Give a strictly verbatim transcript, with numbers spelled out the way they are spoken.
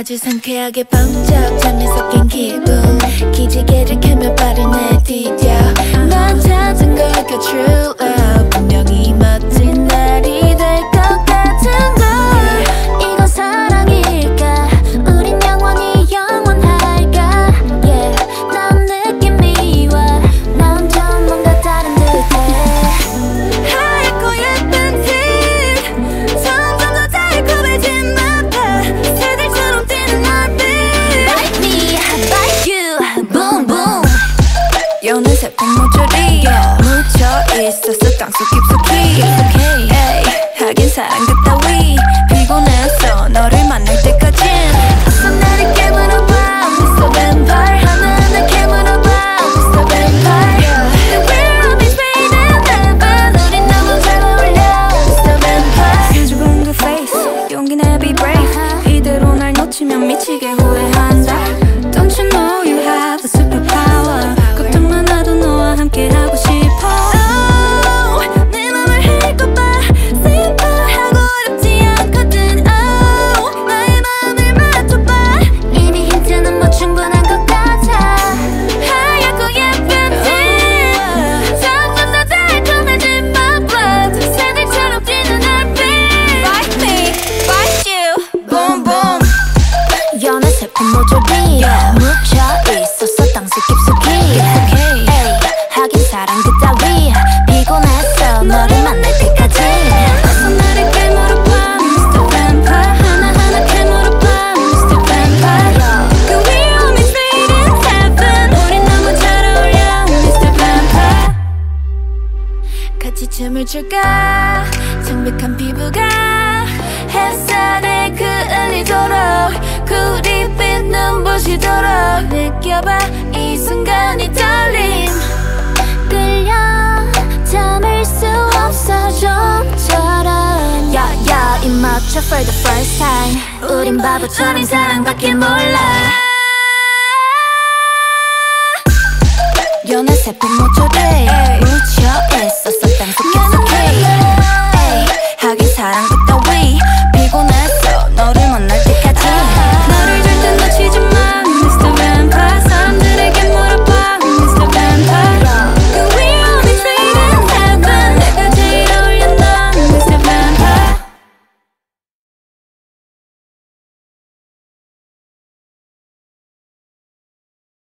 아주 상쾌하게 번쩍 잠에 섞인 기분 기지개를 켜며 발을 내디뎌 난 찾은 걸까 true love 분명히 멋진 날이 될 것 같은 걸 이건 사랑일까 우린 영원히 영원할까 yeah 난 느낌이 와 난 좀 뭔가 다른 듯해 하얗고 예쁜 티 점점 더 달콤해진 나파 새들처럼 뛰는 얼빛 Bite me, bite you, boom boom 연애 세포 모조리 묻혀 있었어 땅속 깊숙이 에이 하긴 사랑 그따위 피곤했어 너를 만날 때까진 어서 나를 깨물어봐 미스터 Vampire 하나하나 깨물어봐 미스터 Vampire We're always waiting heaven 우린 너무 잘 어울려 미스터 Vampire 수줍은 그 face 용기 내 be brave 이대로 날 놓치면 미치게 후회한다 Don't you know you have a superpower 걱정만 하도 너와 함께 하고 싶어 oh, 내 맘을 읽어봐 simple 어렵지 않거든 oh, 나의 마음을 맞춰봐 이미 힌트는 뭐 충분한 것 같아 하얗고 예쁜 티 점점 더 달콤해진 my blood 새들처럼 뛰는 얼빛 Bite me, bite you, boom boom 연애 세포 모조리 묻혀 있었어 땅속 깊숙이 에이 하긴 사랑 그따위 피곤했어 너를 만날 때까지 어서 나를 깨물어봐 미스터 Vampire 하나하나 깨물어봐 미스터 Vampire We're always waiting heaven 우린 너무 잘 어울려 미스터 Vampire 같이 춤을 출까 창백한 피부가 햇살에 그을리도록 구릿빛 눈부시도록 느껴봐 이 순간이 떨림 끌려 참을 수 없어 좀처럼 야야 입 맞춰 for the first time 우린 바보처럼 사랑밖에 몰라 연애 세포 모조리 묻혀